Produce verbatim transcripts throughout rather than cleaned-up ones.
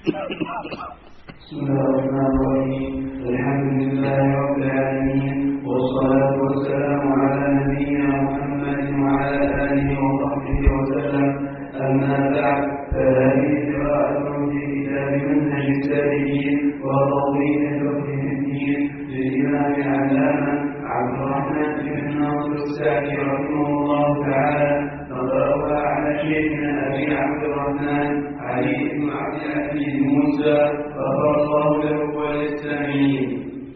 بسم الله الرحمن الرحيم. الحمد لله رب العالمين، والصلاة والسلام على نبينا محمد وعلى آله وصحبه وسلم. أما بعد، فهذه قراءة في كتاب منهج السالكين وتطبيق الفقه في الدين للإمام العلامة عبد الرحمن بن ناصر السعدي رحمه الله تعالى، نقرأها على شيخنا أبي عبد الرحمن علي بن عبد العزيز موسى غفر الله له وللسامعين.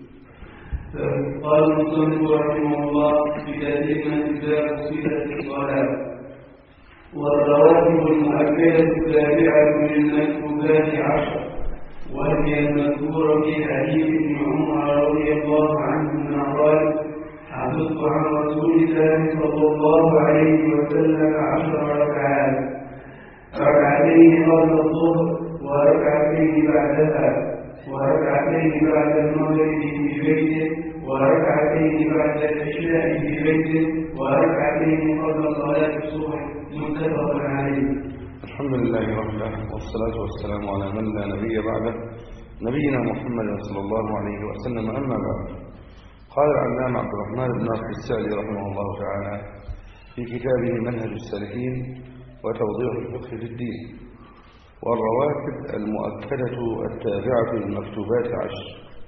قال المصنف رحمه الله في تتمة باب صلة الصلاة: والرواتب المؤكدة التابعة للمكتوبات عشر، وهي المذكورة في حديث ابن عمر رضي الله عنهما قال: حفظت عن رسول الله صلى الله عليه وسلم عشر ركعات، ركعتين قبل الظهر وركعتين بعدها، وركعتين بعد المغرب في بيته، وركعتين بعد العشاء في بيته، وركعتين قبل صلاة الصبح. متفق عليه. الحمد لله رب العالمين، والصلاة والسلام على من لا نبي بعده، نبينا محمد صلى الله عليه وسلم. أما بعد، قال العلامة عبد الرحمن بن ناصر السعدي رحمه الله تعالى في كتابه منهج السالكين وتوضيح الفقه في الدين: والرواتب المؤكدة التابعة للمكتوبات عشر.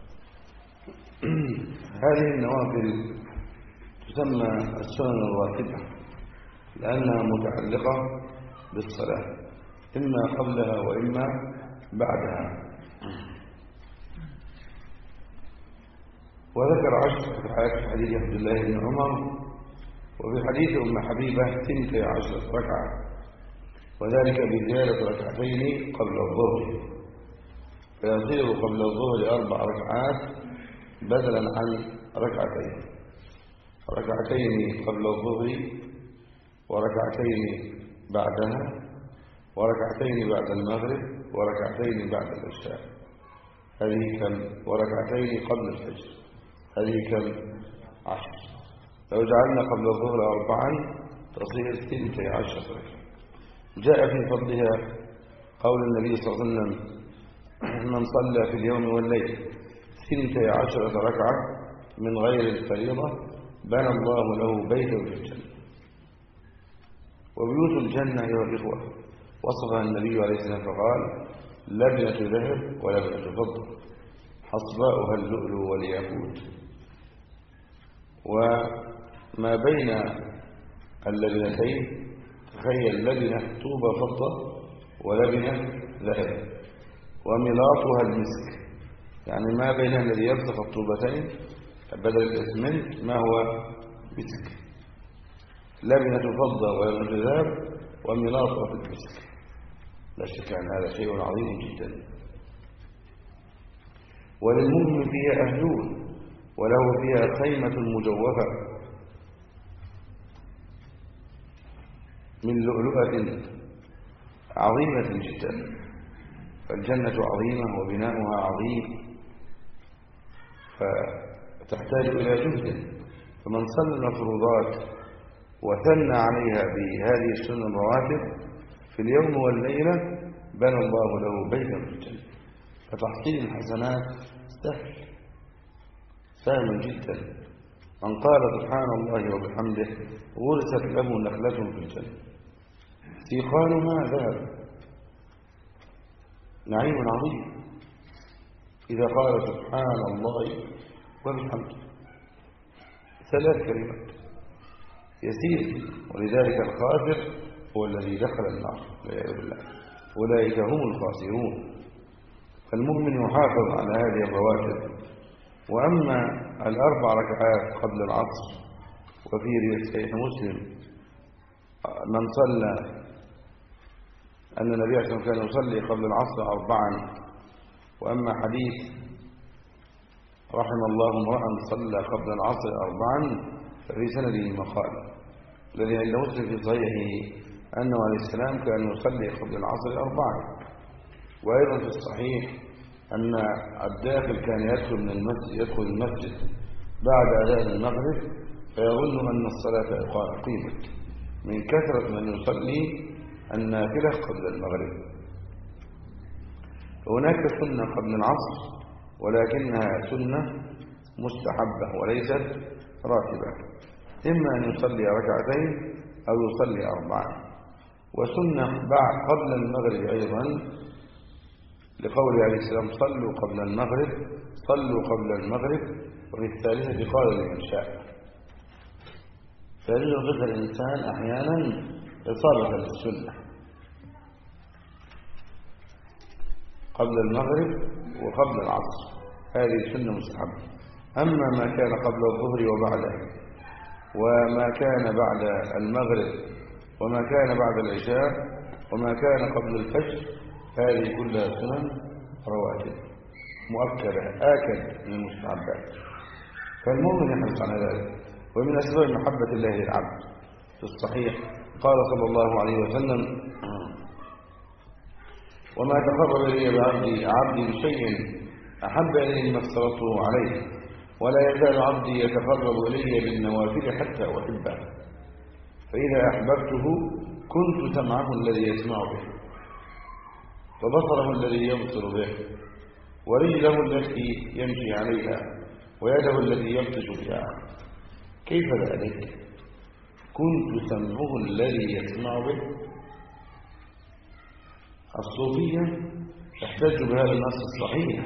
هذه النوافل تسمى السنن الراتبة لأنها متعلقة بالصلاة، إما قبلها وإما بعدها. وذكر عشر ركعات في حديث عبد الله بن عمر، وفي حديث أم حبيبة ثنتي عشر ركعة، وذلك بزيادة ركعتين قبل الظهر، فيصير قبل الظهر أربع ركعات بدلا عن ركعتين، ركعتين قبل الظهر وركعتين بعدها، وركعتين بعد المغرب، وركعتين بعد العشاء. هذه كم؟ وركعتين قبل الفجر. هذه كم؟ عشر. لو جعلنا قبل الظهر أربعا تصير ثنتي عشر ركعة. جاء في فضلها قول النبي صلى الله عليه وسلم: من صلى في اليوم والليل ثنتي عشرة ركعة من غير الفريضة بنى الله له بيتا في الجنة. وبيوت الجنة أيها الإخوة وصفها النبي عليه السلام فقال: لبنة ذهب ولبنة فضة، حصباؤها اللؤلؤ والياقوت. وما بين اللبنتين تخيل لبنة طوبة فضة ولبنة ذهب، وملاطها المسك، يعني ما بين الذي يلصق الطوبتين بدل الإسمنت ما هو مسك. لبنة فضة ولبنة ذهب وملاطها في المسك. لا شك أن هذا شيء عظيم جدا. وللمؤمن فيها أهلون، وله فيها خيمة مجوفة من لؤلؤة عظيمة جدا. فالجنة عظيمة وبناؤها عظيم، فتحتاج إلى جهد. فمن صلى المفروضات وثنى عليها بهذه السنن الرواتب في اليوم والليلة بنى الله له بيتا في الجنة. فتحصيل الحسنات سهل سهل جدا. من قال سبحان الله وبحمده غرست له نخلة في الجنة ثقالها ذهب، نعيم عظيم. إذا قال سبحان الله وبحمده ثلاث كلمات يسير. ولذلك الخاسر هو الذي دخل النار والعياذ بالله، أولئك هم الخاسرون. فالمؤمن يحافظ على هذه الرواتب. وأما الأربع ركعات قبل العصر، وفي صحيح مسلم من صلى أن النبي صلى الله عليه وسلم كان يصلي قبل العصر أربعا. وأما حديث رحم الله امرأ صلى قبل العصر أربعا ففي سنده مقال، الذي عند مسلم في صحيحه أنه عليه السلام كان يصلي قبل العصر أربعا. وأيضا في الصحيح أن الداخل كان يدخل من المسجد يدخل المسجد بعد أذان المغرب فيظن أن الصلاة قيمت من كثرة من يصلي النافلة قبل المغرب. هناك سنة قبل العصر ولكنها سنة مستحبة وليست راتبة، إما أن يصلي ركعتين أو يصلي أربعة. وسنة بعد قبل المغرب أيضا لقوله عليه السلام صلوا قبل المغرب صلوا قبل المغرب. وفي الثالثة قال لمن شاء. فيجوز ذكر الإنسان أحيانا إصابة للسنة قبل المغرب وقبل العصر، هذه سنة مستحبة. أما ما كان قبل الظهر وبعده وما كان بعد المغرب وما كان بعد العشاء وما كان قبل الفجر هذه كلها سنن رواتب مؤكدة آكد من المستحبات، فالمؤمن يحرص على ذلك. ومن أسباب محبة الله للعبد في الصحيح قال صلى الله عليه وسلم وما تقرب إلي بعبدي عبدي بشيء أحب إليه ما افترضته عليه ولا يزال عبدي يتقرب إلي بالنوافل حتى أحبه، فإذا أحببته كنت سمعه الذي يسمع به وبصره الذي يبصر به ورجله التي يمشي عليها ويده التي يبطش بها. كيف ذلك؟ كنت سمعه الذي يسمع به. الصوفية تحتج بهذا النص الصحيح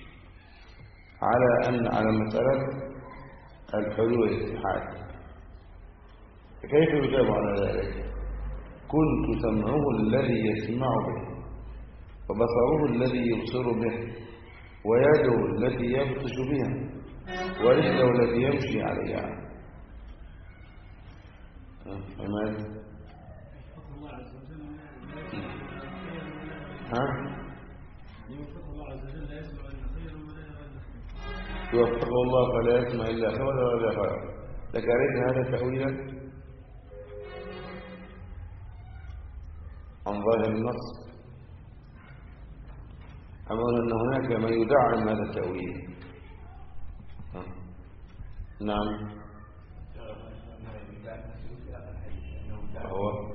على أن على مسألة الحلول والاتحاد. كيف يجاب على ذلك؟ كنت سمعه الذي يسمع به وبصره الذي يبصر به ويده التي يبطش بها ورجله التي يمشي عليها. عماد ها يوفقه الله فلا يسمع إلا خيرا ولا خيرا. لك أريد هذا تأويلا عن ظاهر النص، أمر أن هناك من يدعم هذا التأويل. نعم هو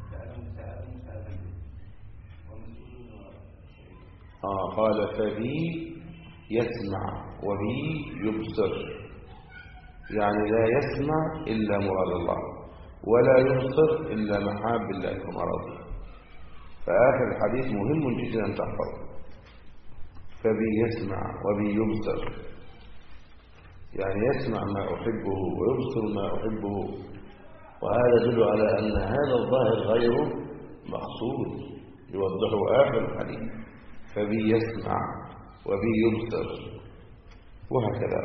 آه قال فبي يسمع وبي يبصر، يعني لا يسمع إلا مراد الله ولا يبصر إلا محاب الله ومراضيه. فآخر الحديث مهم جدا أن تحفظه. فبي يسمع وبي يبصر، يعني يسمع ما أحبه ويبصر ما أحبه، وهذا يدل على أن هذا الظاهر غير مقصود يوضحه آخر الحديث. فبي يسمع وبي يبصر وهكذا.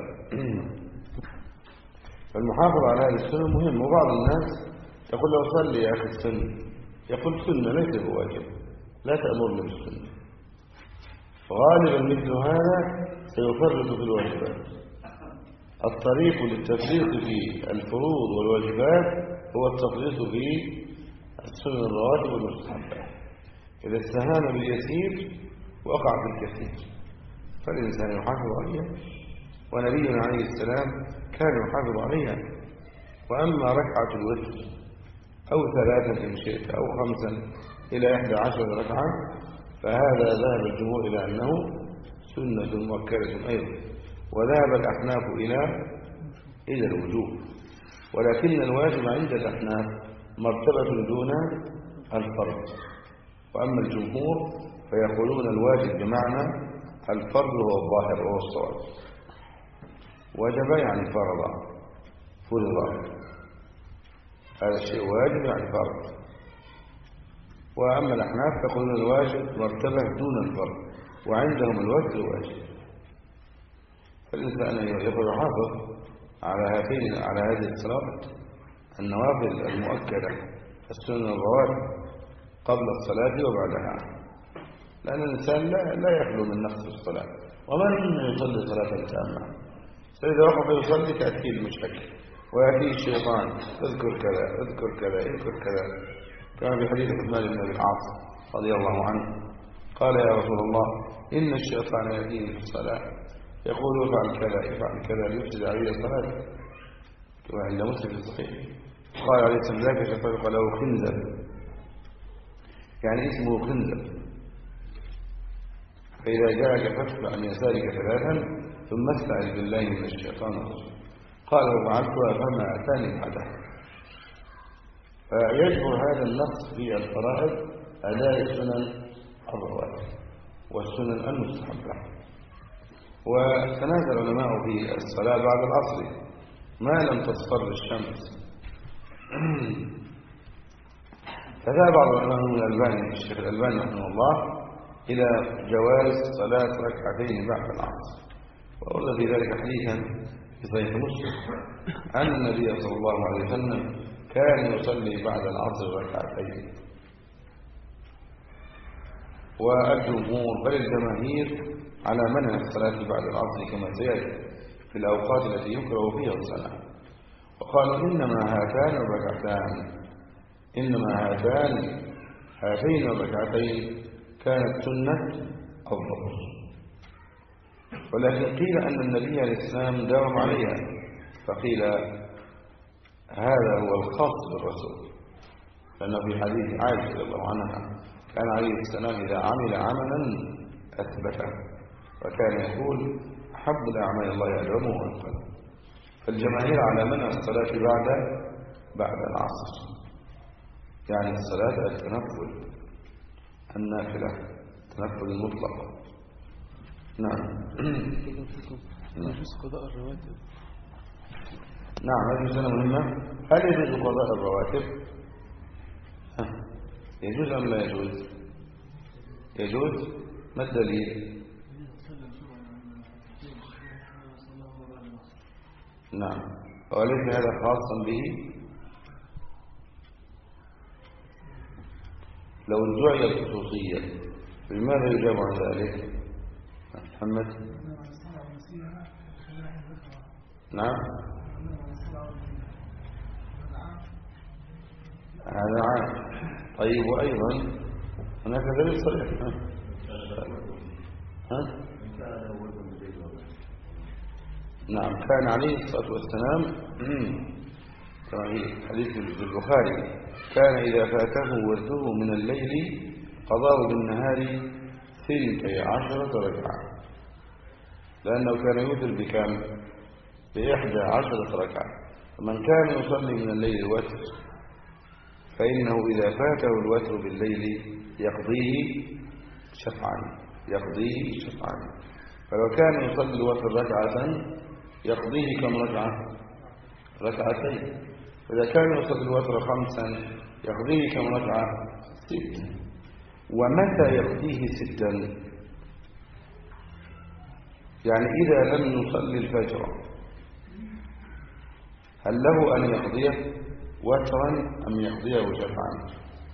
فالمحافظة على هذه السنة مهم. وبعض الناس يقول له صلي يا أخي السنة، يقول سنة ليس بواجب، لا تأمرني بالسنة. غالبا مثل هذا سيفرط في الواجبات. الطريق للتفريط في الفروض والواجبات هو التفريط في السنن الرواتب والمستحبات. إذا استهان باليسير وقع في الكثير، فالإنسان يحافظ عليها، ونبينا عليه السلام كان يحافظ عليها. وأما ركعة الوتر أو ثلاثة إن شئت أو خمسا إلى إحدى عشر ركعة فهذا ذهب الجمهور إلى أنه سنة مؤكدة أيضا، وذهب الأحناف إلى إلى الوجوب، ولكن الواجب عند الأحناف مرتبة دون الفرض. وأما الجمهور فيقولون الواجب بمعنى الفرض هو الظاهر وهو الصواب. وجب يعني فرض، فرض، هذا الشيء واجب يعني فرض. وأما الأحناف يقولون الواجب مرتبة دون الفرض، وعندهم الوتر واجب. فالإنسان يقول يحافظ على هاتين على هذه الصلوات النوافل المؤكدة السنن الرواتب قبل الصلاة وبعدها، لأن الإنسان لا لا يخلو من نقص الصلاة. ومن يصلي صلاة تامة فإذا وقف يصلي تأتيه المشكلة ويأتيه الشيطان اذكر كذا اذكر كذا اذكر كذا، كما في حديث عثمان بن أبي العاص رضي الله عنه قال يا رسول الله إن الشيطان يأتيني في الصلاة يقول افعل كذا افعل كذا ليفسد علي الصلاة، كما عند مسلم في الصحيح. قال عليه السلام ذاك الشيطان قال له خنزب، يعني اسمه خنزب، فإذا جاءك فاتبع عن يسارك ثلاثا ثم استعذ بالله من الشيطان الرجيم. قال وفعلتها فما أتاني بعدها. فيجبر هذا النص في الفرائض أداء السنن الرواتب والسنن المستحبة. وتنازل العلماء في الصلاة بعد العصر ما لم تصفر الشمس. فذهب بعض العلماء من الألباني الشيخ الألباني رحمه الله إلى جواز صلاة ركعتين بعد العصر، وأورد في ذلك حديثا في صحيح مسلم أن النبي صلى الله عليه وسلم كان يصلي بعد العصر ركعتين. والجمهور بل الجماهير على منع الصلاة بعد العصر كما سيأتي في الأوقات التي يكره فيها الصلاة، وقالوا إنما هاتان الركعتان إنما هاتان هاتين الركعتين كانت سنة الظهر. ولكن قيل أن النبي عليه السلام داوم عليها، فقيل هذا هو الخاص بالرسول، لأنه في حديث عائشة رضي الله عنها كان عليه السلام إذا عمل عملا أثبته، وكان يقول أحب الأعمال الله أدومه وأنقذه. فالجماهير على منع الصلاة بعد بعد العصر، يعني الصلاة التنفل النافلة التنفل المطلق. نعم. يجوز قضاء الرواتب. نعم هذه مسألة مهمة. هل يجوز قضاء الرواتب؟ يجوز أم لا يجوز؟ يجوز. ما الدليل؟ نعم. وليس هذا خاصا به؟ لو ادعي الخصوصية بماذا يجاب عن ذلك؟ محمد. نعم هذا عام. طيب وأيضا هناك دليل صريح. ها؟ ها؟ نعم كان عليه الصلاة والسلام كما في حديث البخاري كان إذا فاته ورده من الليل قضاه بالنهار ثنتي عشرة ركعة، لأنه كان يوتر بكم؟ بإحدى عشرة ركعة. فمن كان يصلي من الليل الوتر فإنه إذا فاته الوتر بالليل يقضيه شفعا يقضيه شفعا. فلو كان يصلي الوتر ركعة يقضيه كم ركعة؟ ركعتين. فإذا كان يصلي الوتر خمسا يقضيه كم ركعة؟ ستة. ومتى يقضيه ستا؟ يعني إذا لم يصلي الفجر هل له أن يقضيه وترا أم يقضيه شفعا؟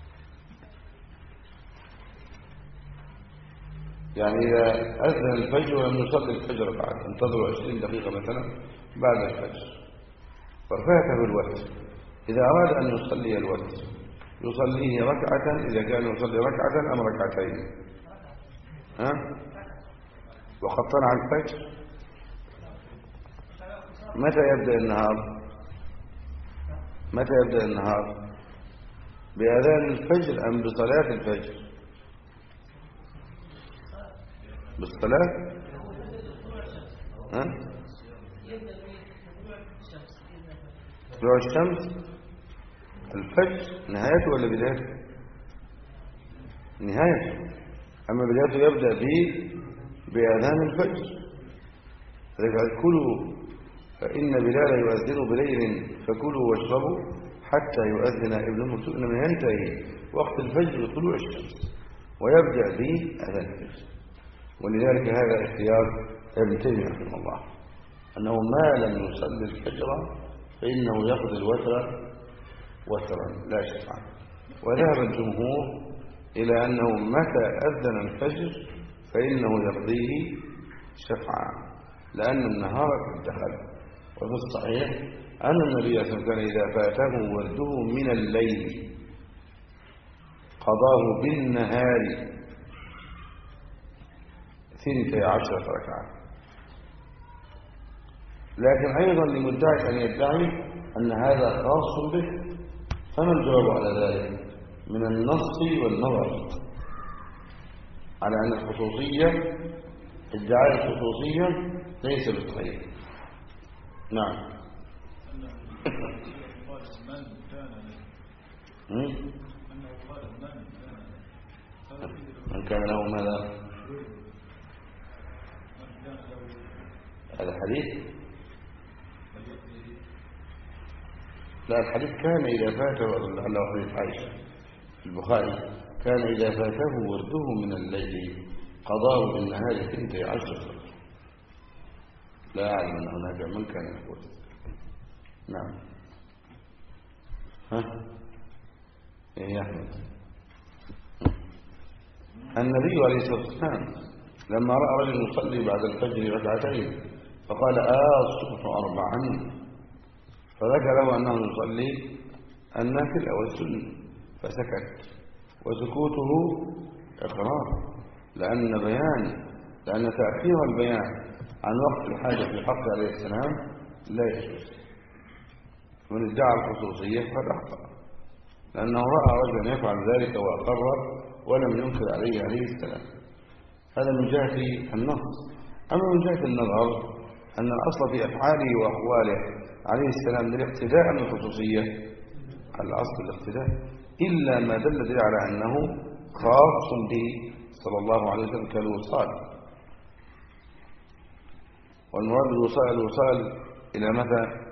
يعني إذا أذن الفجر ولم يصلي الفجر بعد انتظروا عشرين دقيقة مثلا بعد الفجر وفاته الوتر، إذا أراد أن يصلي الوتر يصليه ركعة إذا كان يصلي ركعة أم ركعتين؟ ها؟ وقد طلع الفجر. متى يبدأ النهار؟ متى يبدأ النهار؟ بأذان الفجر أم بصلاة الفجر؟ بالصلاة. ها؟ طلوع الشمس الفجر نهايته ولا بدايته؟ نهايته. أما بدايته يبدأ به بأذان الفجر. لذلك كلوا فإن بلال يؤذن بليل فكلوا واشربوا حتى يؤذن ابن مسعود من ينتهي وقت الفجر طلوع الشمس ويبدأ به أذان الفجر. ولذلك هذا اختيار ابن تيمية رحمه الله أنه ما لم يصلي الفجر فإنه يقضي الوتر وترا لا شفعا. وذهب الجمهور إلى أنه متى أذن الفجر فإنه يقضيه شفعا لأن النهار قد دخل. وفي الصحيح أن النبي صلى الله عليه وسلم كان إذا فاته ورده من الليل قضاه بالنهار ثنتي عشرة ركعة. لكن أيضا لمدعي أن يدعي أن هذا خاص به، فما الجواب على ذلك؟ من النص والنظر. على أن الخصوصية ادعاء الخصوصية ليس بالخير. نعم. من كان له ماذا؟ هذا الحديث؟ لا، الحديث كان إذا فاته لعله حديث عائشة في البخاري كان إذا فاته ورده من الليل قضاه بالنهار ثنتي عشر. لا أعلم أن هناك من كان يقول. نعم. ها؟ إيه يا أحمد؟ النبي عليه الصلاة والسلام لما رأى رجل يصلي بعد الفجر ركعتين فقال آه الصبح أربعا، فذكر له أنه يصلي النافلة والسنة فسكت، وسكوته إقرار، لأن بيان لأن تأخير البيان عن وقت الحاجة في حق عليه السلام لا يجوز. من ادعى الخصوصية فقد أخطأ، لأنه رأى رجلا يفعل ذلك وأقر ولم ينكر عليه عليه السلام. هذا من جهة النص. أما من جهة النظر أن الأصل في أفعاله وأقواله عليه السلام للاقتداء من الخصوصية، الأصل الاقتداء، إلا ما دل دل على أنه خاص به صلى الله عليه وسلم كالوصال. والمراد بالوصال الوصال إلى متى؟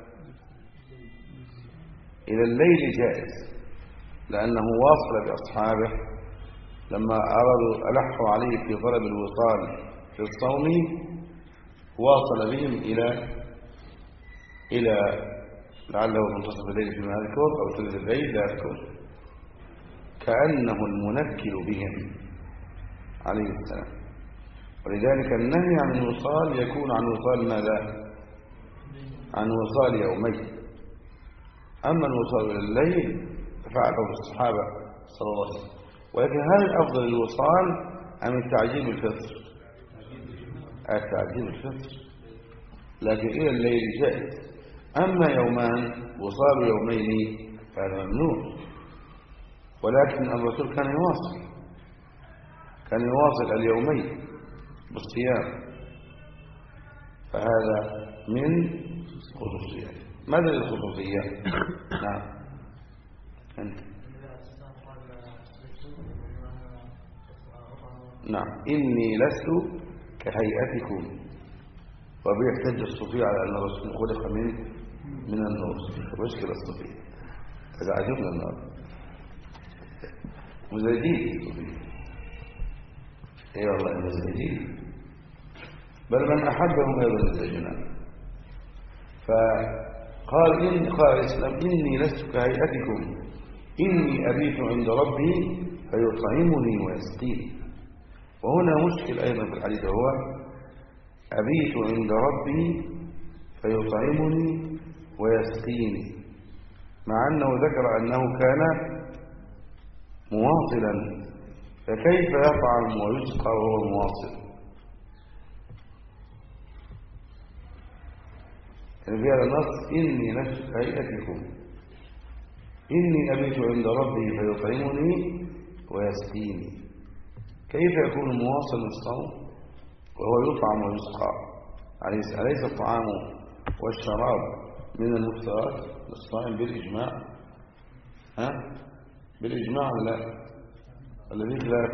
إلى الليل جائز، لأنه واصل بأصحابه لما أرادوا ألحوا عليه في طلب الوصال في الصوم، واصل بهم إلى إلى لعله منتصف الليل فيما أذكر أو ثلث الليل لا أذكر، كأنه المنكل بهم عليه السلام. ولذلك النهي عن الوصال يكون عن وصال ماذا؟ عن وصال يومين. أما الوصال إلى الليل ففعله الصحابة صلى الله عليه وسلم. ولكن هل أفضل الوصال أم التعجيل بالفطر؟ التعجيل بالفطر، لكن إلى الليل جائز. أما يومان وصال يومين فهذا ممنوع. ولكن الرسول كان يواصل كان يواصل اليومين بالصيام، فهذا من خصوصية. ماذا للخصوصية؟ نعم. أنت. نعم. إني لست كهيئتكم. وبيحتج الصوفي على أن الرسول خلق من من النور. مشكلة الصوفي إذا عجبنا النار مزيدين الصوفي. اي والله مزيدين، بل من أحبهم أيضا زينا. فقال إن قال الإسلام إني لست كهيئتكم إني أبيت عند ربي فيطعمني ويسقيني. وهنا مشكل أيضا في الحديث، هو أبيت عند ربي فيطعمني ويسقيني، مع أنه ذكر أنه كان مواصلا، فكيف يطعم ويسقى وهو مواصل؟ يعني في هذا النص إني لست كهيئتكم إني أبيت عند ربي فيطعمني ويسقيني. كيف يكون مواصل الصوم وهو يطعم ويسقى؟ أليس الطعام والشراب من المفترات للصائم بالإجماع؟ ها؟ بالإجماع ولا الذي خلاف؟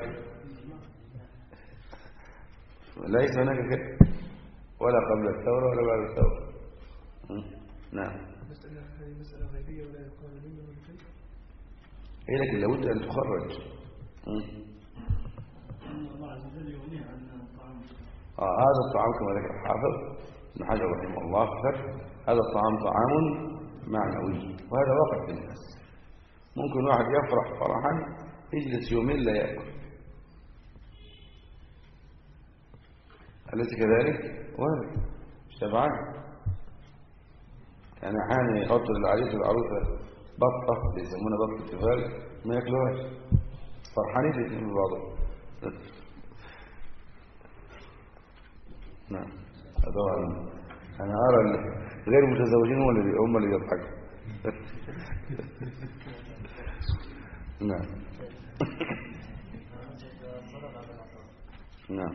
ليس هناك كده ولا قبل الثورة ولا بعد الثورة. نعم. هذه مسألة غيبية ولا يقال منه ولا شيء. إيه لكن لابد أن تخرج. الله عز وجل يغنيه عن الطعام. آه هذا الطعام كما ذكر الحافظ ابن حجر رحمه الله هذا الطعام طعام معنوي، وهذا واقع في الناس. ممكن واحد يفرح فرحا يجلس يومين لا يأكل، أليس كذلك؟ وارد شبعان. يعني أحيانا يحط للعريس والعروسة بطة بيسمونها بطة تفال ما ياكلوهاش، فرحانين الاثنين ببعضهم. نعم. طبعا أنا أرى غير المتزوجين هم اللي هم اللي يضحكوا. نعم. نعم.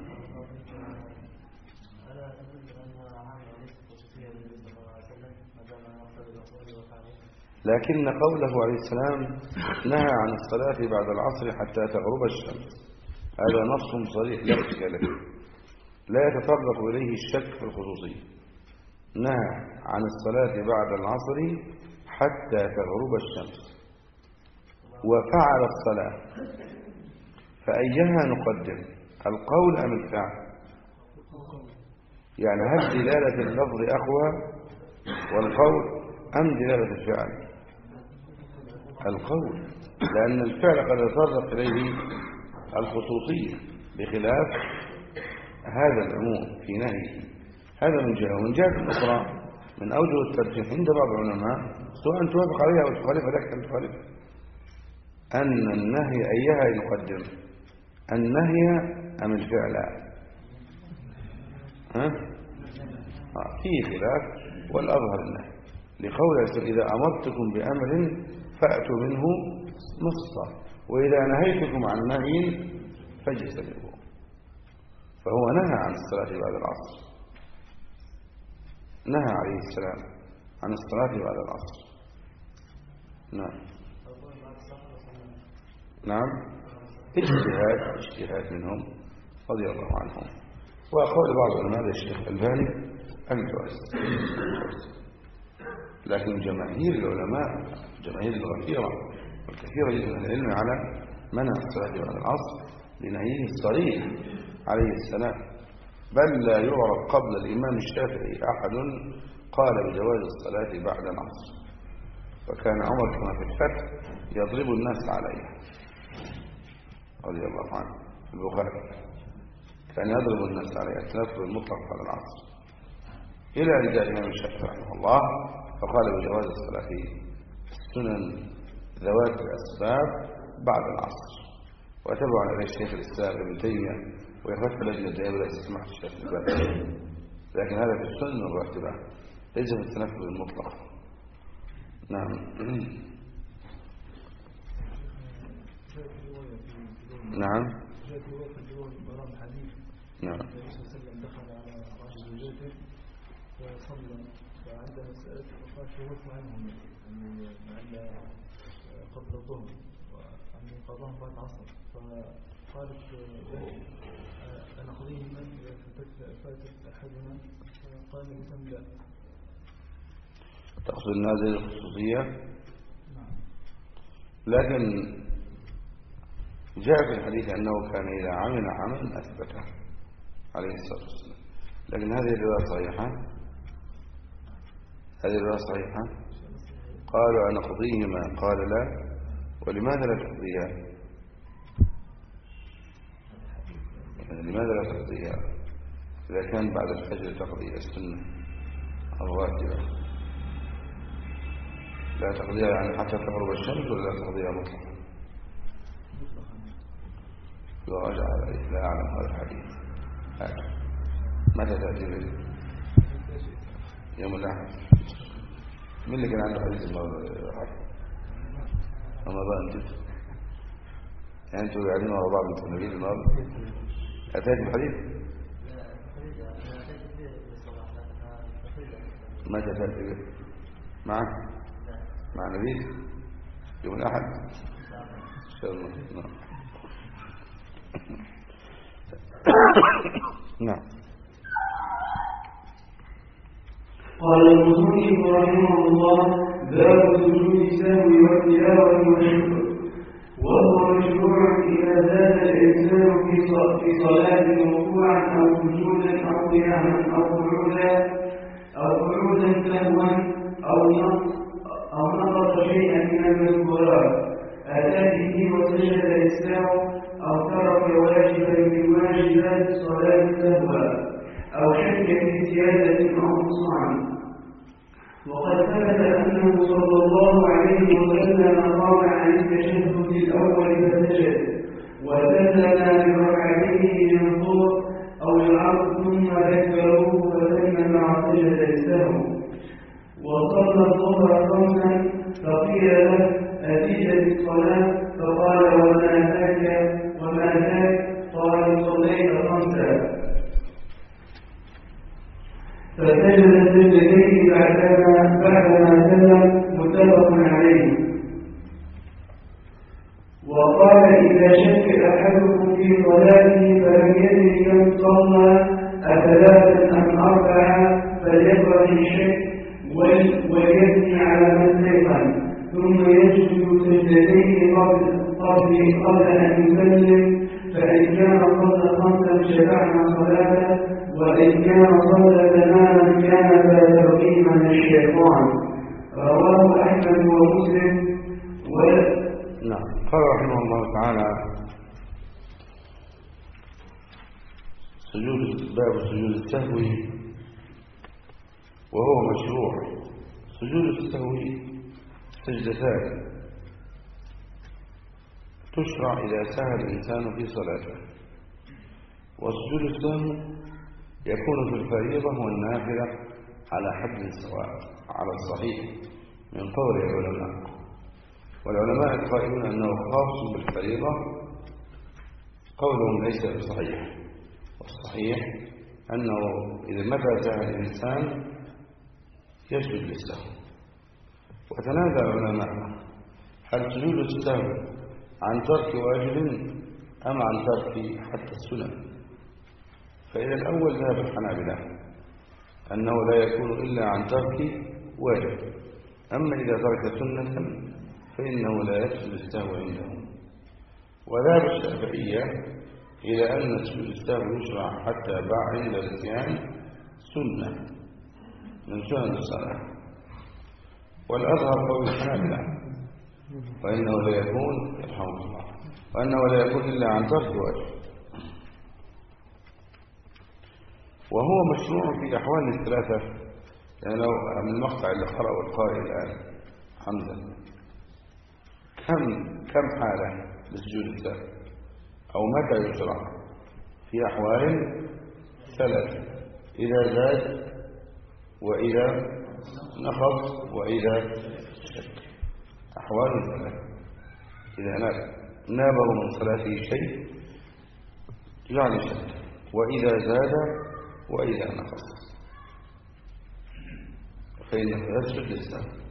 ألا تدل أن عام عليه الخصوصية للنبي صلى الله عليه وسلم ما دام يقتضي الأصول وفعله؟ لكن قوله عليه السلام نهى عن الصلاة بعد العصر حتى تغرب الشمس، هذا نص صريح لا إشكال فيه، لا يتطرق إليه الشك في الخصوصية. نهى عن الصلاة بعد العصر حتى تغرب الشمس، وفعل الصلاة، فأيها نقدم، القول أم الفعل؟ يعني هل دلالة اللفظ أقوى والقول أم دلالة الفعل؟ القول، لأن الفعل قد يتطرق إليه الخصوصية بخلاف هذا العموم في نهيه. هذا من جهة، ومن جهة أخرى من أوجه الترجيح عند بعض العلماء سواء توافق عليها أو تخالف لك أن تخالف، أن النهي أيها يقدم، النهي أم الفعل؟ ها؟ آه فيه خلاف، والأظهر النهي، لقوله إذا أمرتكم بأمر فأتوا منه ما استطعتم، وإذا نهيتكم عن نهي فاجتنبوه. فهو نهى عن الصلاة بعد العصر، نهى عليه السلام عن الصلاة بعد العصر. نعم نعم اجتهاد اجتهاد منهم رضي الله عنهم، وقول بعض العلماء الشيخ الألباني الجواز، لكن جماهير العلماء جماهير الغفيرة والكثيرة جدا من العلم على منع الصلاة بعد العصر لنهيه الصريح عليه السلام، بل لا يعرف قبل الإمام الشافعي أحد قال بجواز الصلاة بعد العصر، وكان عمر كما في الفتح يضرب الناس عليها رضي الله عنه في البخاري، كان يضرب الناس عليها التنفل المطلق على العصر، إلى أن جاء الإمام الشافعي رحمه الله فقال بجواز الصلاة في السنن ذوات الأسباب بعد العصر، وتبع عليه الشيخ الإسلام ابن تيمية ويخفف لجنة دائما لا تسمح الشيخ الألباني، لكن هذا في السنن الراتبة ليس في التنفل المطلق. نعم نعم نعم دخل على بعض زوجاته وصلى، فعندما سألته فقال شهدت عنهم يعني لعل قبل الظهر وعني قضاهم بعد العصر، فقالت أنا قضيه من فاتت أحدنا، قال لسم لا. تقصد النازل الخصوصية؟ نعم. لكن جاء في الحديث أنه كان إذا عمل عمل أثبته عليه الصلاة والسلام، لكن هذه الرواية صحيحة، هذه الرواية صحيحة. قالوا أنا قضيهما قال لا، ولماذا لا تقضيها؟ يعني لماذا لا تقضيها إذا كان بعد الفجر تقضي السنة الراتبة؟ لا تقضيها يعني حتى تغرب الشمس، ولا لا تقضيها مطلقا؟ ورجع عليه لا أعلم هذا الحديث. هذا متى تأتي به؟ يوم الأحد. من اللي كان عنده حديث الأحد؟ رمضان جد، يعني أنتوا قاعدين ورا بعض متنبين النهارده. أتيت بحديث؟ متى تأتي به؟ معك؟ مع نبيل يوم الأحد إن شاء الله. نعم نعم. قال المصنف رحمه الله باب سجود السهو والتلاوة والشكر، وهو مشروع إذا زاد الإنسان في صلاة ركوعا أو سجودا أو قياما أو قعودا أو قعودا سهوا أو نقص أو نقص شيئا من المذكورات أتى به وسجد للسهو أو ترك واجبا من واجبات الصلاة سهوا أو شك في زيادة أو نقصان. وقد ثبت أنه صلى الله عليه وسلم قام عن التشهد الأول فسجد وسلم بركعتين من الظهر أو العصر ثم ذكروه فسلم مع سجد السهو. وصلى الظهر خمسا فقيل له أتيت الصلاة فقال وما ذاك وما ذاك؟ قال صليت خمسا فسجد سجدتين بعدما بعدما سلم، متفق عليه. وقال إذا شك أحدكم في صلاته فلم يدري كم صلى أثلاثا أم أربعة فليقرأ الشك وليبني على من أيقن، ثم يسجد سجدتين قبل قبل قبل أن يسلم، فإن كان صلى خمسا شفعنا صلاته، وإن كان صلى تماما كان فترغيب من الشيطان. رواه أحمد ومسلم. و نعم. قال رحمه الله تعالى: سجود باب سجود السهو، وهو مشروع. سجود السهو سجدتان تشرع إذا سهى الإنسان في صلاته. وسجود السهو يكون في الفريضة والنافلة على حد سواء على الصحيح من قول العلماء. والعلماء القائلون أنه خاص بالفريضة قولهم ليس بصحيح، والصحيح أنه إذا متى سهى الإنسان يسجد للسهو. وتنازع العلماء هل سجود السهو عن ترك واجب أم عن ترك حتى السنن. فإلى الأول ذهب الحنابلة أنه لا يكون إلا عن ترك واجب، أما إذا ترك سنة فإنه لا يسجد السهو عندهم. وذهب الشافعية إلى أن سجود السهو يشرع حتى بعد عند الاتيان سنة من سنن الصلاة. والأظهر قول الحنابلة وإنه لا يكون يرحمه الله وأنه لا يكون إلا عن ترك واجب. وهو مشروع في أحوال الثلاثة. يعني لو من المقطع اللي قرأه القارئ الآن حمزة، كم كم حالة لسجود السهو أو متى يشرع؟ في أحوال ثلاثة: إذا زاد، وإذا نقص، وإذا شك. أحوال ثلاثة: إذا نابه من صلاته شيء يعني شك، وإذا زاد، وإذا نقص، فإنه يسجد للسهو.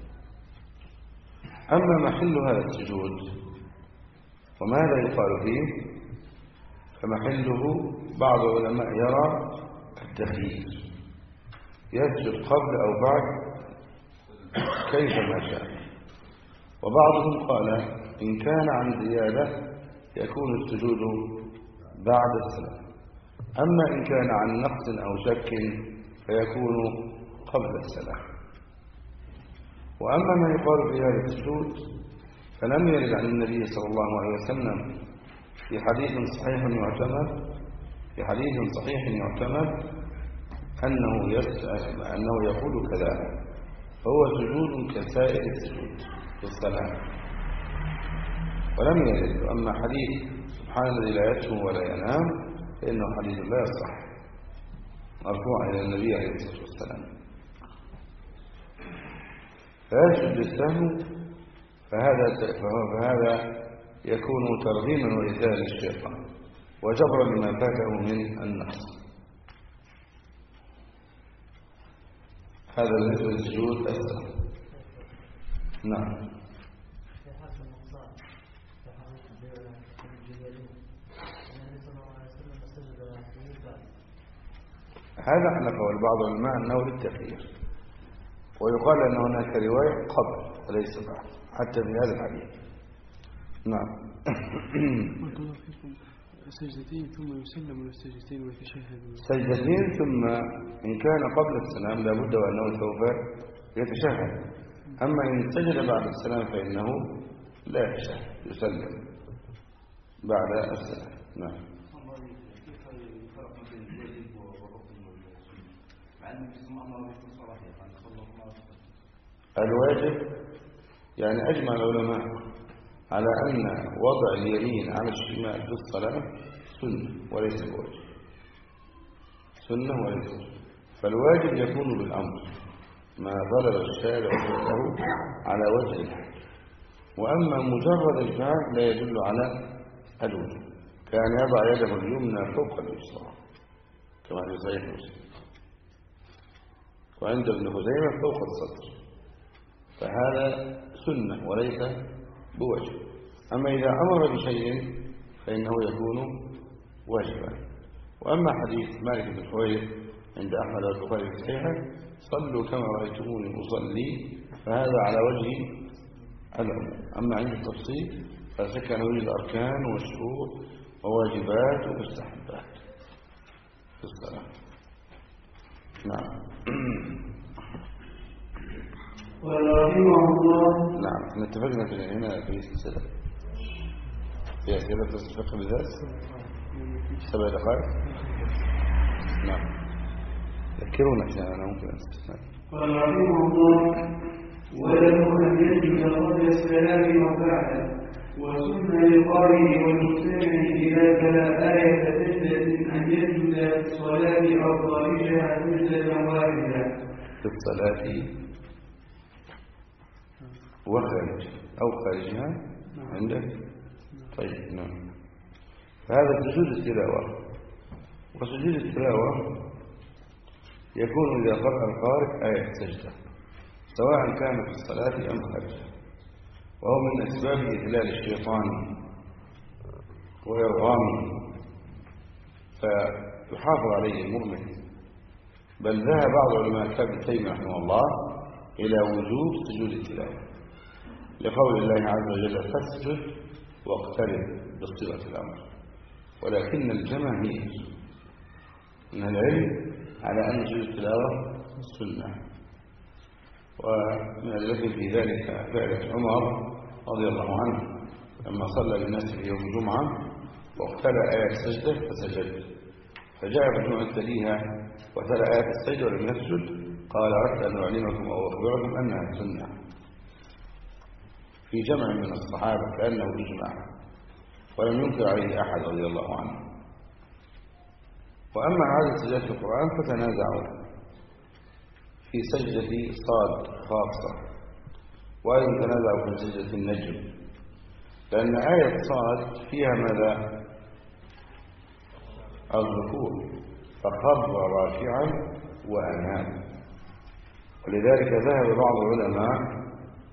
أما محل هذا السجود وماذا يقال فيه، فمحله بعض العلماء يرى التخيير، يسجد قبل أو بعد كيفما شاء. وبعضهم قال إن كان عن زيادة يكون السجود بعد السلام، أما إن كان عن نقص أو شك فيكون قبل السلام. وأما ما يقال في هذا السجود فلم يرد عن النبي صلى الله عليه وسلم في حديث صحيح يعتمد في حديث صحيح يعتمد أنه يسأل أنه يقول كذا، فهو سجود كسائر السجود في الصلاة ولم يرد. أما حديث سبحان الذي لا يسهو ولا ينام فإنه حديث لا يصح مرفوع إلى النبي عليه الصلاة والسلام. فيسجد للسهو فهذا فهذا يكون ترغيما وإذلال للشيطان وجبرا لما فاته من النقص. هذا بالنسبة للسجود السهو. نعم. هذا على قول بعض العلماء أنه للتخيير، ويقال أن هناك رواية قبل وليس بعد حتى في هذا الحديث. نعم. سجدتين ثم يسلم من السجدتين ويتشهد. سجدتين ثم إن كان قبل السلام لابد وأنه سوف يتشهد، أما إن سجد بعد السلام فإنه لا يتشهد، يسلم بعد السلام. نعم. الواجب يعني أجمع العلماء على أن وضع اليمين على الشمال في الصلاة سنة وليس الواجب، سنة وليس الواجب. فالواجب يكون بالأمر ما طلب الشارع له على وجه الحال، وأما مجرد الفعل لا يدل على الوجوب. كان يضع يده اليمنى فوق اليسرى كما في صحيح مسلم. وعند ابن خزيمة فوق الصدر، فهذا سنة وليس بوجه. أما إذا أمر بشيء فإنه يكون واجبا. وأما حديث مالك بن حويرث عند أحمد والبخاري في صحيحه صلوا كما رأيتموني أصلي، فهذا على وجه العموم. أما عند التفصيل فشك أنه يوجد أركان وشروط وواجبات ومستحبات في الصلاة. نعم. قال رحمه الله. نعم، احنا اتفقنا في هنا في السلسلة في أسئلة الفقه بالذات سبع دقائق. نعم، ذكرونا عشان أنا ممكن أنسى. قال رحمه الله: وله أن يجد قبل السلام وبعده، وسنة للقارئ والمستمع إذا تلا آية سجدة أن يسجد في الصلاة أو خارجها سجدة واحدة. في الصلاة وخارج أو خارجها عندك. طيب نعم. فهذا سجود التلاوة، وسجود التلاوة يكون إذا قرأ القارئ آية سجدة سواء كان في الصلاة أم خارجها، وهو من أسباب إذلال الشيطان وإرغامه فيحافظ عليه المؤمن. بل ذهب بعض علماء كابن تيمية رحمه الله إلى وجوب سجود التلاوة لقول الله عز وجل: فاسجد واقترب بصيغة الأمر. ولكن الجماهير من العلم على أن سجود التلاوة سنة، ومن الذي في ذلك فعلة عمر رضي الله عنه لما صلى بالناس في يوم الجمعة واقترأ آية السجدة فسجد، فجاء في الجمعة تليها وتلا آية السجدة ولم يسجد، قال: أردت أن أعلمكم أو أخبركم أنها سنة. في جمع من الصحابة كأنه إجماع، ولم ينكر عليه أحد رضي الله عنه. وأما عادة سجدة القرآن فتنازعوا في سجدة صاد خاصة، وأيضا تنازعوا في سجدة النجم، لأن آية صاد فيها ماذا؟ الركوع، فخر راكعا وأنام. ولذلك ذهب بعض العلماء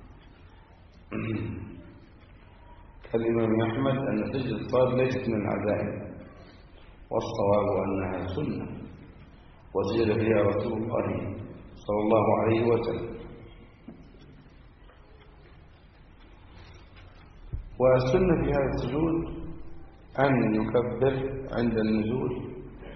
كالإمام أحمد أن سجدة صاد ليست من العزائم، والصواب أنها سنة وسجد فيها رسول الله صلى الله عليه وسلم. والسنة في هذا السجود أن يكبر عند النزول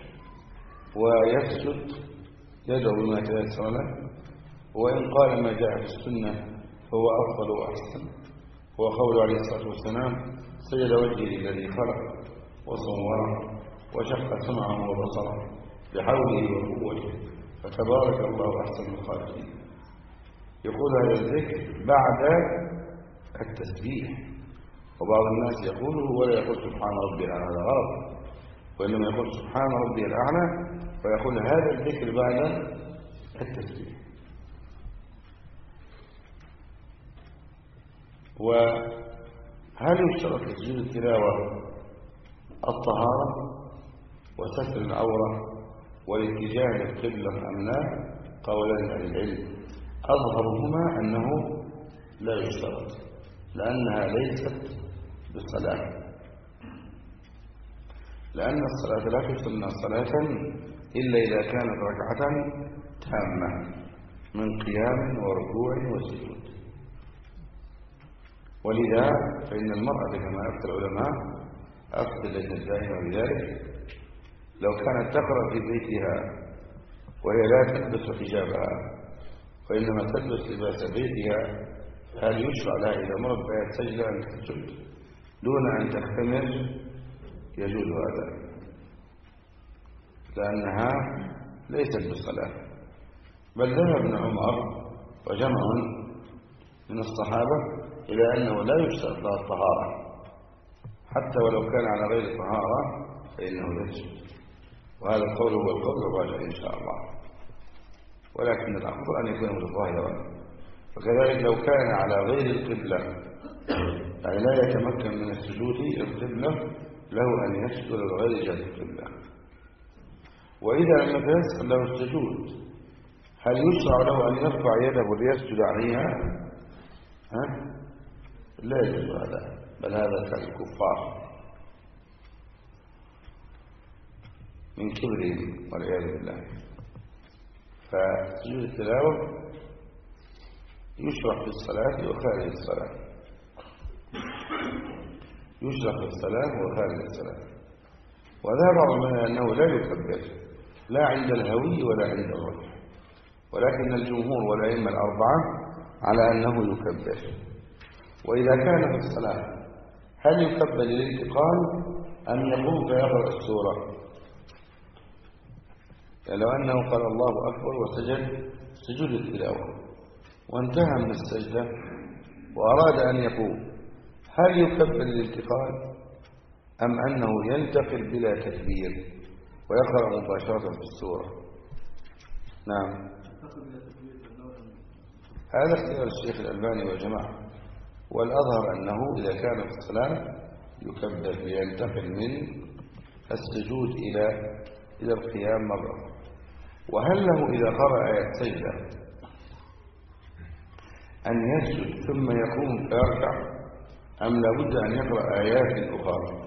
ويسجد يدعو بما تيسر له، وإن قال ما جاء في السنة فهو أفضل وأحسن، هو قول عليه الصلاة والسلام: سجد وجهي للذي خلق وصوره وشق سمعه وبصره بحوله وقوته فتبارك الله أحسن الخالقين. يقول هذا الذكر بعد التسبيح، وبعض الناس يقوله ولا يقول سبحان ربي الأعلى، هذا غلط، وإنما يقول سبحان ربي الأعلى ويقول هذا الذكر بعد التسبيح. وهل يشترط لسجود التلاوة الطهارة وستر العورة والاتجاه للقبلة أم لا؟ قولان أهل العلم، أظهرهما أنه لا يشترط، لأنها ليست بالصلاة، لأن الصلاة لا تسمى صلاة إلا إذا كانت ركعة تامة من قيام وركوع وسجود. ولذا فإن المرأة كما أفتى العلماء أفتى اللجنة الدائمة بذلك لو كانت تقرأ في بيتها وهي لا تلبس حجابها وإنما تلبس لباس بيتها، هل يشرع لها إذا مرت بآية سجدة أن تسجد دون أن تختمر؟ يجوز هذا، لأنها ليست بالصلاة. بل ذهب ابن عمر وجمع من الصحابة إلى أنه لا يشترط لها الطهارة، حتى ولو كان على غير طهارة فإنه يسجد، وهذا القول هو القول الراجح إن شاء الله، ولكن الأفضل أن يكون متطهرا. وكذلك لو كان على غير القبلة يعني لا يتمكن من السجود القبلة، له أن يسجد لغير جهة القبلة. وإذا لم يتيسر له السجود هل يشرع له أن يرفع يده ليسجد عليها؟ ها؟ لا يجوز هذا، بل هذا كالكفار من كبرهم والعياذ بالله. فسجود التلاوة يشرع في الصلاة وخارج الصلاة، يشرع في الصلاة وخارج الصلاة. وذهب بعضهم أنه لا يكبر لا عند الهوي ولا عند الرفع، ولكن الجمهور والأئمة الأربعة على أنه يكبر. وإذا كان في الصلاة هل يكبر للانتقال أم يقوم فيقرأ السورة؟ يعني لو أنه قال الله أكبر وسجد سجود التلاوة وانتهى من السجدة وأراد أن يقوم، هل يكبر للانتقال أم أنه ينتقل بلا تكبير ويقرأ مباشرة في السورة؟ نعم، هذا اختيار الشيخ الألباني والجماعة، والأظهر أنه إذا كان في الصلاة يكبر لينتقل من السجود إلى إلى القيام مرة. وهل له إذا قرأ آية سجدة أن يسجد ثم يقوم فيركع أم لابد أن يقرأ آيات أخرى؟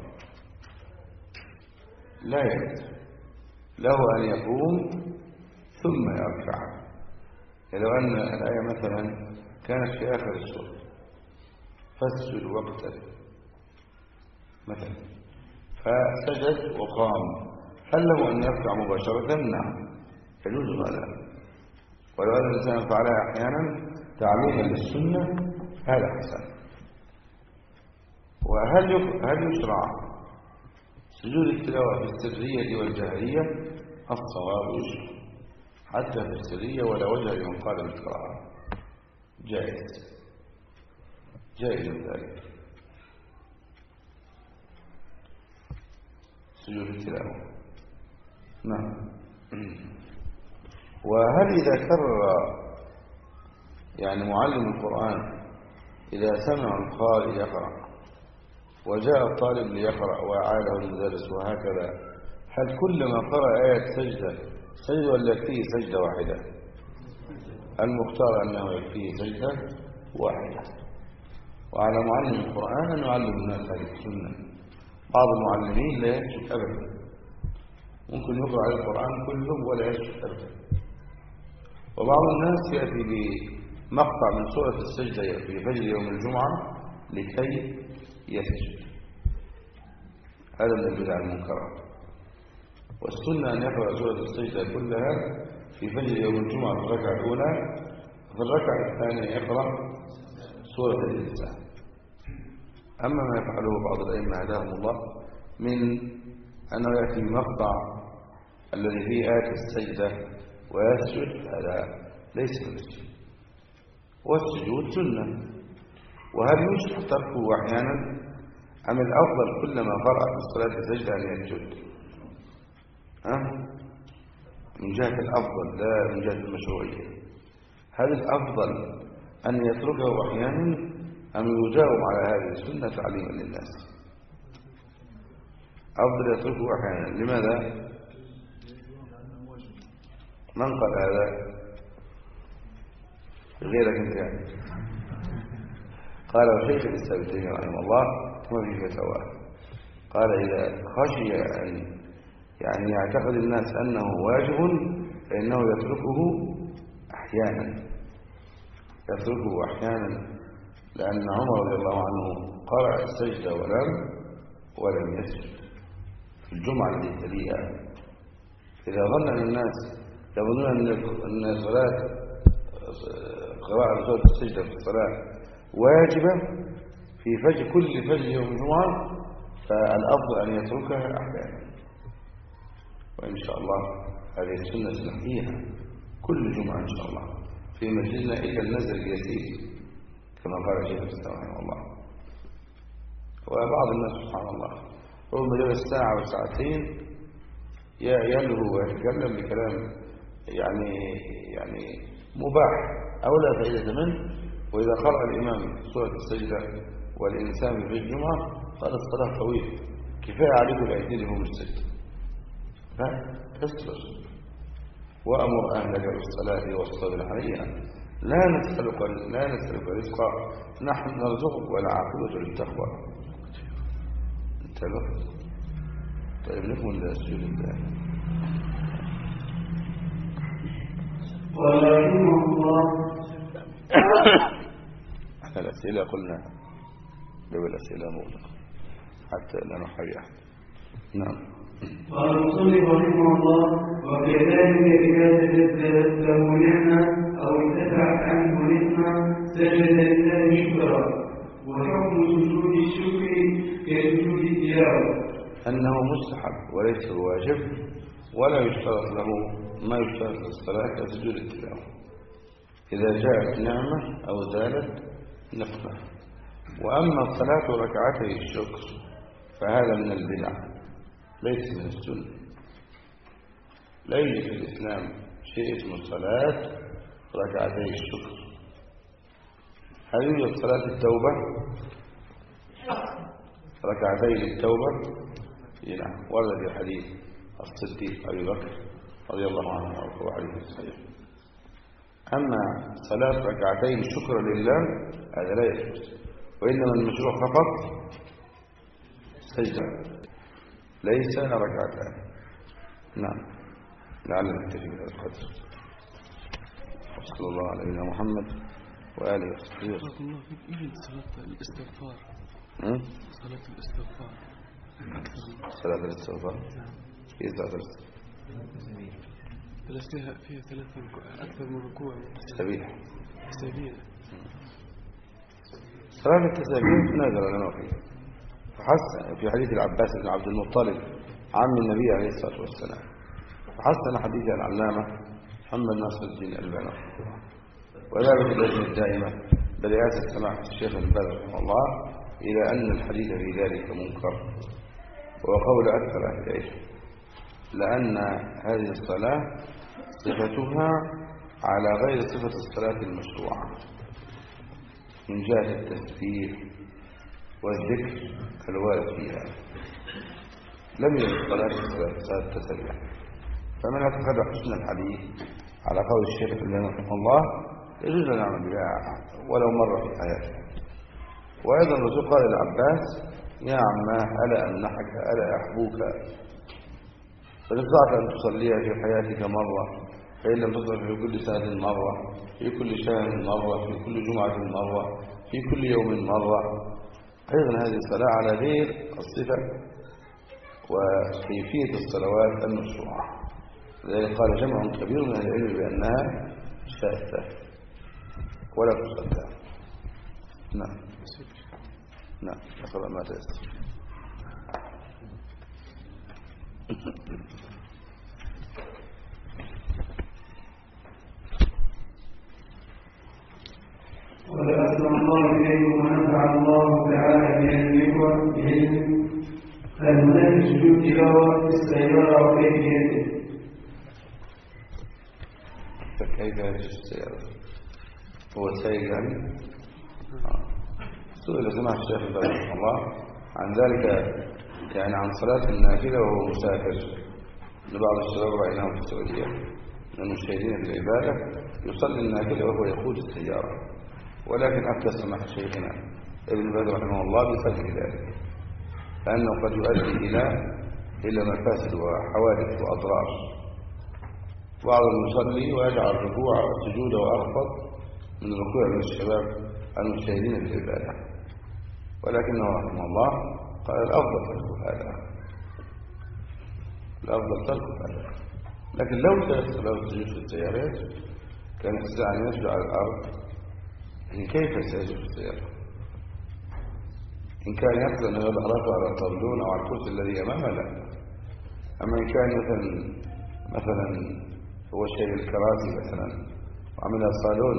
لا يجوز له أن يقوم ثم يركع. لو أن الآية مثلا كانت في آخر السورة فاسجد وقتا مثلا فسجد وقام، هل له أن يركع مباشرة؟ نعم يجوز هذا. ولو أن الإنسان فعلها أحيانا تعليما للسنة هذا حسن. وهل هل يشرع سجود التلاوة في السرية والجهرية؟ الصواب يشرع حتى في السرية ولا وجه لمن قال بالقراءة، جائز جائز ذلك سجود التلاوة. نعم. وهل إذا كرر يعني معلم القرآن إذا سمع القارئ يقرأ وجاء الطالب ليقرأ وأعاده المدرس وهكذا، هل كلما قرأ آية سجدة سجد ولا يكفيه سجدة واحدة؟ المختار أنه يكفيه سجدة واحدة. وعلى معلم القرآن أن يعلم الناس هذه السنة. بعض المعلمين لا يسجد أبدا، ممكن يقرأ على القرآن كله ولا يسجد أبدا. وبعض الناس يأتي بمقطع من سورة السجدة في فجر يوم الجمعة لكي يسجد، هذا من البدع المنكرة. والسنة أن يقرأ سورة السجدة كلها في فجر يوم الجمعة في الركعة الأولى، في الركعة الثانية يقرأ سورة الإنسان. أما ما يفعله بعض الأئمة هداهم الله من أنه يأتي بمقطع الذي فيه آية السجدة ويسجد، هذا ليس بالسجد، والسجود سنة. وهل يشرع تركه أحيانا أم الأفضل كلما قرأ في الصلاة سجدة أن يسجد؟ ها؟ من جهة الأفضل لا من جهة المشروعية. هل الأفضل أن يتركه أحيانا أم يجاوب على هذه السنة تعليما للناس؟ أفضل يتركه أحيانا. لماذا؟ من قال هذا غيرك انت يعني؟ قال شيخ الإسلام ابن تيمية رحمه الله وما في فتواه، قال إذا خشي أن يعني يعتقد الناس أنه واجب فإنه يتركه أحيانا يتركه أحيانا لأن عمر رضي الله عنه قرأ السجدة ولم ولم يسجد في الجمعة التي تليها. إذا ظن أن الناس يظنون أن صلاة قراءة سورة السجدة في الصلاة واجبة في فجر كل فجر يوم الجمعة، فالأفضل أن يتركها أحيانا. وإن شاء الله هذه السنة سنحييها كل جمعة إن شاء الله في مسجدنا إلا النزل اليسير كما قال شيخ الإسلام رحمه الله. وبعض الناس سبحان الله ربما جلس ساعة وساعتين يلهو ويتكلم بكلام يعني يعني مباح أو لا فائدة منه، وإذا قرأ الإمام سورة السجدة والإنسان في الجمعة قال الصلاة طويلة كفاية عليكم الأيدين هم السجدة، ها تسلس وأمر أهلك بالصلاة واصطبر عليها لا نسألك لا نسألك رزقا نحن نرزقك والعاقبة للتقوى. انتبه. طيب نكمل السجود الله. قال رحمه الله الأسئلة قلنا لو الأسئلة مغلقة حتى لا نحري أحد. نعم. قال المصنف رحمه الله وكذلك إذا سجدت له نعمة أو ارتفعت عنه نعمة سجد لله شكرا. وحكم سجود الشكر كسجود التلاوة أنه مستحب وليس واجب ولا يشترط له ما يشترط للصلاة كسجود التلاوة. إذا جاءت نعمة أو زالت نقمة. وأما صلاة ركعتي الشكر فهذا من البدع ليس من السنة. لا يوجد في الإسلام شيء اسمه صلاة ركعتي الشكر. هل يوجد صلاة التوبة ركعتي للتوبة؟ نعم ورد في حديث الصديق أبي بكر رضي الله عنه وارضاه عليه الصلاة. أما صلاة ركعتين شكرا لله هذا لا يجوز، وإنما المشروع فقط سجدة ليس ركعتان. نعم لعل نكتفي بهذا القدر. صلى الله على نبينا محمد وآله وصحبه وسلم. يوجد صلاة الاستغفار. صلاة الاستغفار. صلاة الاستغفار. كيف صلاة الاستغفار؟ فيها فيها ثلاثة أكثر من ركوع. سبيل. سبيل. صلاة التسابيح نادر لنا فيه. فحسن في حديث العباس بن عبد المطلب عم النبي عليه الصلاة والسلام. فحسن حديث العلامة محمد ناصر الدين الألباني وذلك اللجنة الدائمة برئاسة سماحة الشيخ البدر رحمه الله إلى أن الحديث في ذلك منكر، وقول أكثر أهل العلم لأن هذه الصلاة صفتها على غير صفة الصلاة المشروعة من جهة التسبيح والذكر الوارد فيها. لم يرد صلاة التسبيح، فمن اعتقد حسن الحديث على قول الشيخ الألباني رحمه الله يجوز أن نعمل بها ولو مرة في حياته. وأيضا الرسول قال للعباس يا عماه ألا أمنحك ألا أحبوك فإن استطعت أن تصليها في حياتك مرة فإن لم تستطع في كل سنة مرة في كل شهر مرة في كل جمعة مرة في كل يوم مرة. أيضا هذه الصلاة على غير الصفة وكيفية الصلوات المشروعة. لذلك قال جمع كبير من أهل العلم بأنها شاذة ولا تصلى. نعم نعم اقرأ ما تيسر. ولأسلم الله إليه ونفع الله تعالى بعلم بعلم المنافس سجود تلاوة في السيارة وكيفيته. فكيف يجوز السيارة؟ هو سيد يعني؟ سئل سماحة الشيخ البدر رحمه الله عن ذلك، يعني عن صلاة النافلة وهو مسافر. لبعض الشباب رأيناه في السعودية من المشاهدين في العبادة يصلي النافلة وهو يقود السيارة، ولكن أفتى سماحة شيخنا ابن باز رحمه الله بفضل ذلك، لأنه قد يؤدي إلى إلى مفاسد وحوادث وأضرار. بعض المصلي ويجعل الركوع والسجود وأرفض من الركوع من الشباب المشاهدين في العبادة، ولكنه رحمه الله قال الأفضل ترك هذا، الأفضل ترك هذا. لكن لو تيسر له السجود في السيارات كان يستطيع أن يسجد على الأرض. يعني كيف سيسجد في السيارة؟ إن كان يقصد أن يضع رأسه على الطاولون أو على الكرسي الذي أمامه لا. أما إن كان مثلا مثلا هو شيء الكراسي مثلا وعملها صالون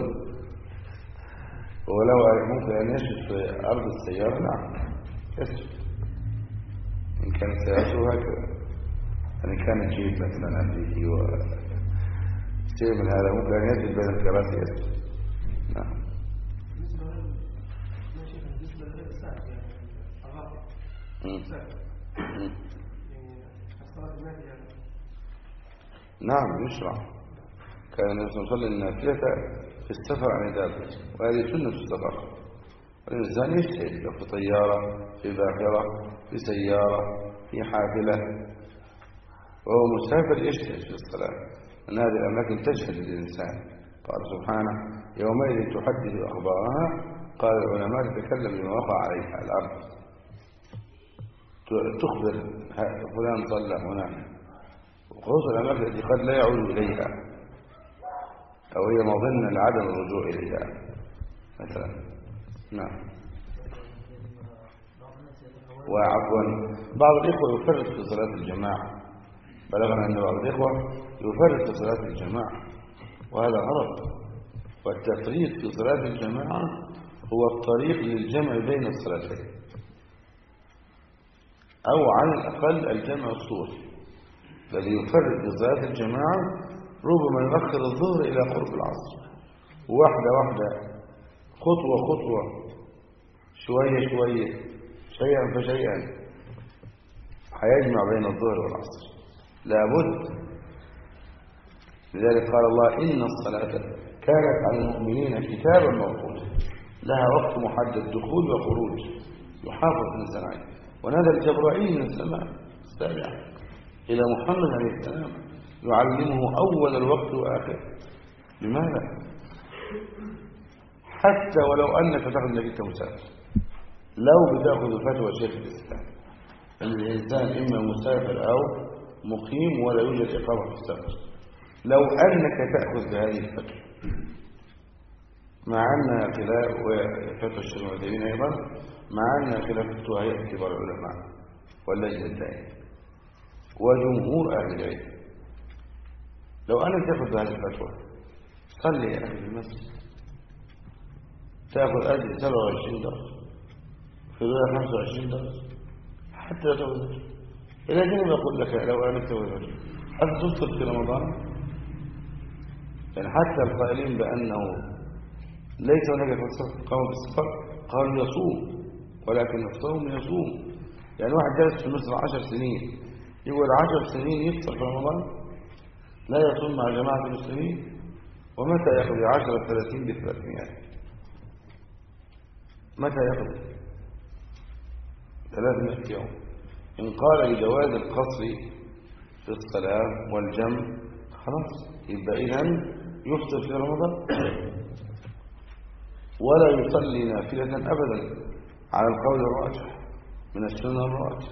ولو ممكن أن يسجد في أرض السيارة نعم يسجد إن كانت سيارته هكذا. يعني كان جيب مثلا أمريكي وشيء من هذا ممكن أن يسجد بين الكراسي يسجد. نعم نعم يشرع كان النبي صلى الله عليه وسلم النافلة في السفر عن دابته، وهذه سنة السفر. والإنسان يجتهد لو في طيارة، في باخرة، في سيارة، في حافلة، وهو مسافر يجتهد في الصلاة، أن هذه الأماكن تشهد للإنسان. قال سبحانه: يومئذ تحدث أخبارها، قال العلماء تتكلم بما وقع عليها الأرض، تخبر فلان صلى هنا، وخصوصا الأماكن التي قد لا يعود إليها أو هي مظنة لعدم الرجوع إليها مثلا. نعم. وعفوا بعض الإخوة يفرط في صلاة الجماعة، بلغنا أن بعض الإخوة يفرط في صلاة الجماعة، وهذا غلط. والتفريط في صلاة الجماعة هو الطريق للجمع بين الصلاتين، أو على الأقل الجمع الصوري. الذي يفرط في صلاة الجماعة ربما يؤخر الظهر إلى قرب العصر، واحدة واحدة، خطوة خطوة، شوية شوية، شيئا فشيئا، هيجمع بين الظهر والعصر لابد. لذلك قال الله: إن الصلاة كانت على المؤمنين كتابا موقوتا، لها وقت محدد، دخول وخروج، يحافظ الإنسان عليه. ونادى جبرائيل من السماء السابعة إلى محمد عليه السلام يعلمه أول الوقت وآخره. لماذا؟ حتى ولو أنك تأخذ نبيك مسافر، لو بتأخذ فتوى شيخ الإسلام أن الإنسان إما مسافر أو مقيم ولا يوجد إقامة في السفر، لو أنك تأخذ بهذه الفتوى، مع أنها خلاف وفتوى الشيخ ابن عثيمين أيضا، مع أنها خلاف فتوى هيئة كبار العلماء واللجنة الدائمة وجمهور أهل العلم، لو أنك تأخذ بهذه الفتوى صلي يا أخي في المسجد، تأخذ أجل سبعة وعشرين درجة في رواية خمسة وعشرين درجة، حتى لا تأخذ ذلك. إلى جانب أقول لك لو أنك تأخذ ذلك حتى تفطر في رمضان. يعني حتى القائلين بأنه ليس هناك قاموا بالسفر قالوا يصوم، ولكن الصوم يصوم. يعني واحد جالس في مصر عشر سنين يقول عشر سنين يفطر في رمضان، لا يصوم مع جماعة المسلمين، ومتى يأخذ عشرة ثلاثين بثلاثمائة؟ متى يأخذ ثلاثمائة يوم؟ إن قال بجواز القصر في الصلاة والجمع خلاص، يبقى إذن يفطر في رمضان ولا يصلي نافلة أبدا على القول الراجح من السنة الراجح.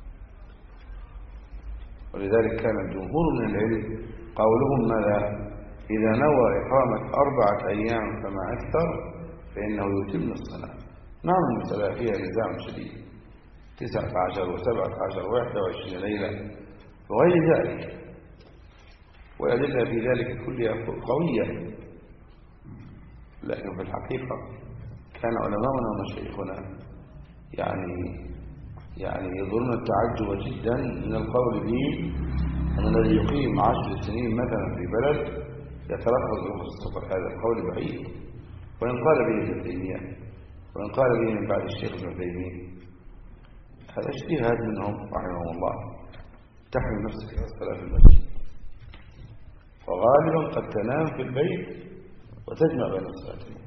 ولذلك كان الجمهور من العلم قولهم ماذا؟ إذا نوى إقامة أربعة أيام فما أكثر فإنه يتم الصلاة. نعم المسألة فيها نزاع شديد، تسعة عشر وسبعة عشر وواحد وعشرين ليلة وغير ذلك، والأدلة في ذلك كلها قوية. لكن في الحقيقة كان علماؤنا ومشايخنا يعني يعني يظن التعجب جدا من القول به أن الذي يقيم عشر سنين مثلا في بلد يتلفظ برخص السفر، هذا القول بعيد. وإن قال به ابن تيمية، وإن قال به من بعد الشيخ ابن تيمية، هذا اجتهاد منهم رحمهم الله. تحمل نفسك على الصلاة في المسجد، وغالبا قد تنام في البيت وتجمع بين الصلاتين.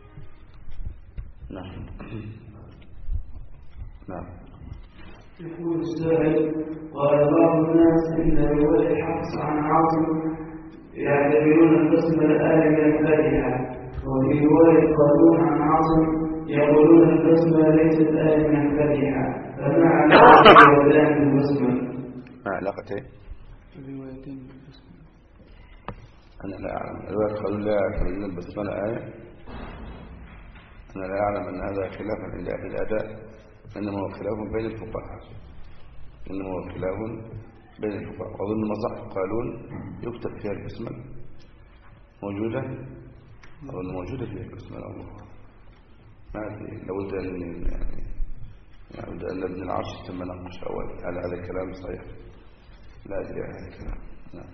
نعم نعم. يقول السائل: قال بعض الناس إن رواية حفص عن عاصم يعتبرون القسم الآن من الفاتحة، وفي رواية قالون عن عاصم يقولون القسم ليست آية من الفاتحة، فما علاقة الروايتين بالقسم؟ ما علاقته؟ الروايتين بالقسم أنا لا أعلم. الرواية قالوا لا يعتبرون البسملة آية، أنا لا أعلم أن هذا خلاف عند أهل الأداء، إنما هو خلاف بين الفقهاء، إنما هو خلاف بين الفقهاء. أظن مصاحف قالون يكتب فيها البسملة موجودة، أظن موجودة فيها البسملة. الله ما أدري، لابد أن يعني يعني أن ابن العرش تم نقش أول هل هذا الكلام صحيح؟ لا أدري هذا الكلام. نعم.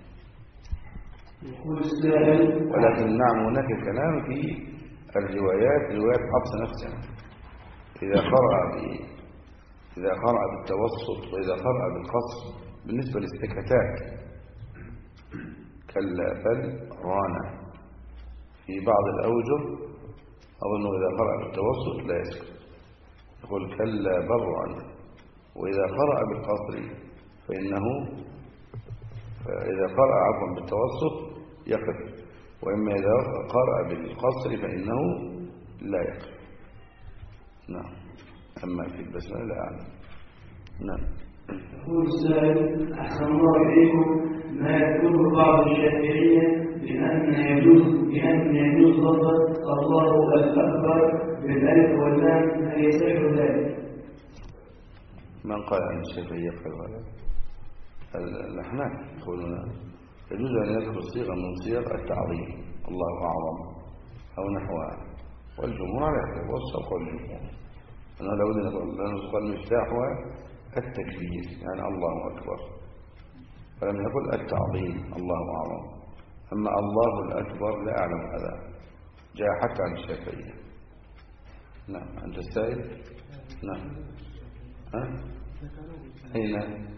ولكن نعم هناك كلام في الروايات، روايات حفص نفسها، إذا قرأ إذا قرأ بالتوسط وإذا قرأ بالقصر بالنسبة للسكتات كلا بل ران. في بعض الأوجه أظن إذا قرأ بالتوسط لا يسكت، يقول كلا بل ران. وإذا قرأ بالقصر فإنه فإذا قرأ عفوا بالتوسط يقف، وإما إذا قرأ بالقصر فإنه لا يقف. نعم. أما في البسملة لا أعلم. نعم. يقول السائل أحسن الله إليكم، ما يذكره بعض الشافعية بأن يجوز بأن يجوز لفظ الله الأكبر بالألف واللام، هل يصح ذلك؟ من قال عن الشافعية قال هذا؟ الأحناف يقولون يجوز أن يذكر صيغة من صيغ التعظيم، الله أعظم أو نحوها، والجمهور على هذا والسوق والجمهور أنا لو نقول المفتاح هو التكبير يعني الله أكبر، فلم يقل التعظيم الله أعظم. أما الله الأكبر لا أعلم هذا، جاء حتى عن الشافعية. نعم. أنت السائل؟ نعم. ها؟ أين؟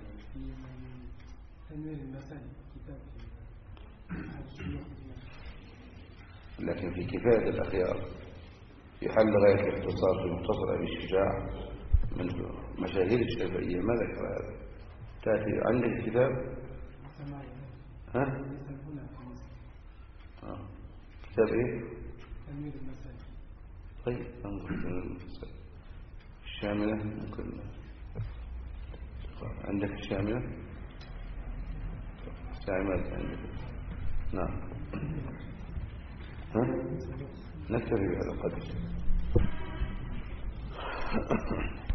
لكن في كفاية الأخيار في حل غاية الاختصار في مختصر أبي الشجاع من مشاهير الشافعية ما ذكر هذا. تأتي عندك الكتاب؟ ها؟ آه. كتاب إيه؟ طيب انظر الشاملة ممكن عندك الشاملة؟ ساعمات عندك. نعم. ها؟ نكتفي بهذا القدر.